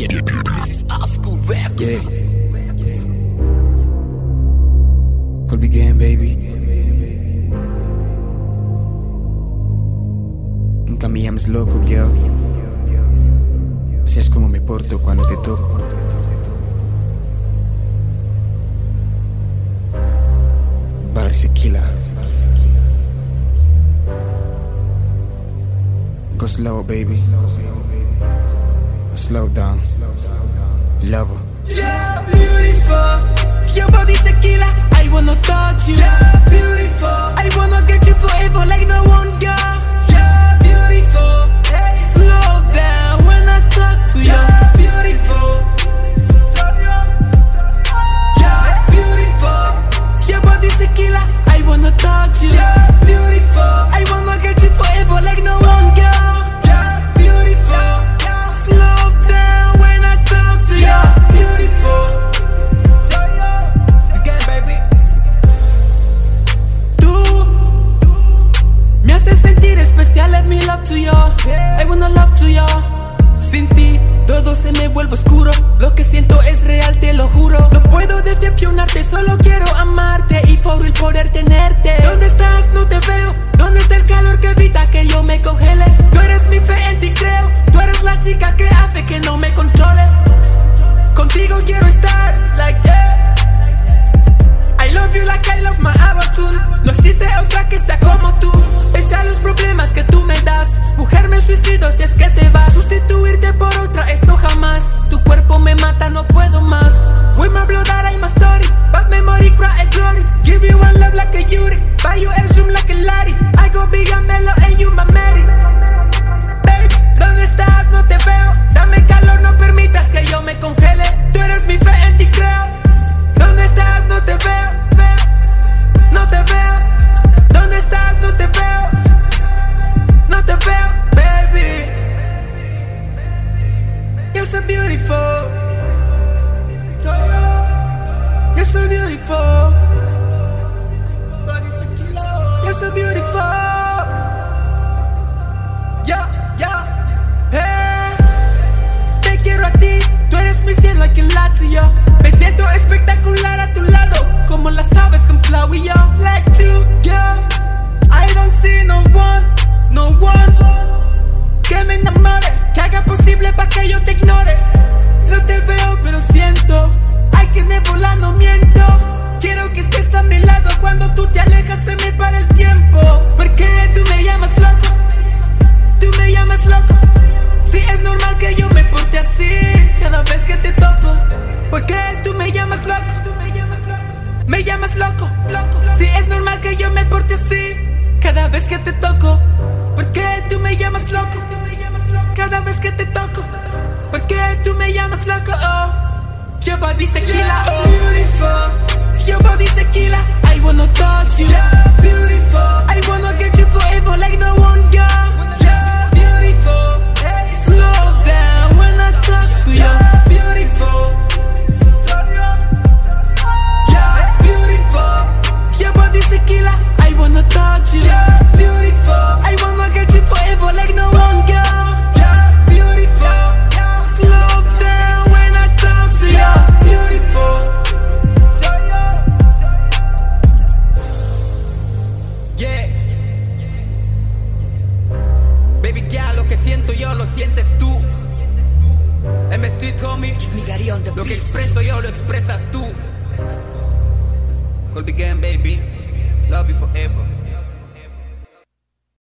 This is our school records. Yeah. Colby Gang, baby. Nunca me llames loco, girl. Así es como me porto cuando te toco. Bar Sequila. Go slow, baby. Slow down. Love her. Yeah, beautiful. Your body's tequila. I wanna touch you. Yeah, beautiful. I wanna get you forever like no one, girl. Yeah, beautiful. Hey. Slow down when I talk to you. Yeah, beautiful. Yeah, beautiful. Your body's tequila. I wanna touch you. Yeah, beautiful. I wanna get you forever like no one, girl. Yeah, beautiful. Slow down when I talk to you. Yeah, beautiful. It's the game, baby. Tú me haces sentir especial. Let me love to you. I wanna love to you. Sin ti todo se me vuelve oscuro. Lo que siento es real, te lo juro. No puedo decepcionarte, solo quiero amarte y for real poder tenerte. ¿Dónde estás? No te veo. ¿Dónde está el calor que evita que yo me congele? Tú eres mi fe, en ti creo. Tú eres la chica que hace que no me controle. Contigo quiero estar, like yeah. I love you like I love my Abattoon. No existe otra que sea como tú. Pese a los problemas que tú me das, mujer, me suicido si es que te vas. Sustituirte por otra, eso jamás. Tu cuerpo me mata, no puedo más. With my blood that I'm a story. Bad memory, cry a glory. Give you one love like a Yuri. Buy you a room like a Larry. I go big and mellow and you my Mary. Baby, ¿dónde estás? No te veo. Dame calor, no permitas que yo me congele. Tú eres mi fe, en ti creo. ¿Dónde estás? No te veo. No te veo. ¿Dónde estás? No te veo. No te veo, baby. You're so beautiful. You're so beautiful. You're so beautiful. Yeah, yeah. Hey. Te quiero a ti. Tú eres mi cielo, I can lie to you. Me siento espectacular a tu lado, como las aves con flow y yo. Like to, yeah. I don't see no one que me enamore, que haga posible pa' que yo te ignore. No te veo pero siento, ay que nebular, no miento. Quiero que estés a mi lado, cuando tú te alejas se me para el tiempo. Porque tú me llamas loco, tú me llamas loco. Si es normal que yo me porte así cada vez que te toco. Porque tú me llamas loco, me llamas loco, loco. Si es normal que yo me porte así cada vez que te toco. Porque tú me llamas loco, cada vez que te toco. Porque tú me llamas loco, oh. Your body's tequila, oh. Beautiful. Your body's tequila. I wanna touch you. Yeah, beautiful. I wanna get you forever like no one, girl. Yeah, beautiful. Slow down when I talk to you. Yeah, beautiful. Yeah, beautiful. Your body's tequila. I wanna touch you. Yeah, beautiful. I wanna get you forever like no one, girl. Yeah, beautiful. Slow down when I talk to you. Yeah, beautiful. Yeah. Baby girl, lo que siento yo lo sientes tú. M Street homie. Lo que expreso yo lo expresas tú. Colby Gang, baby. Love you forever.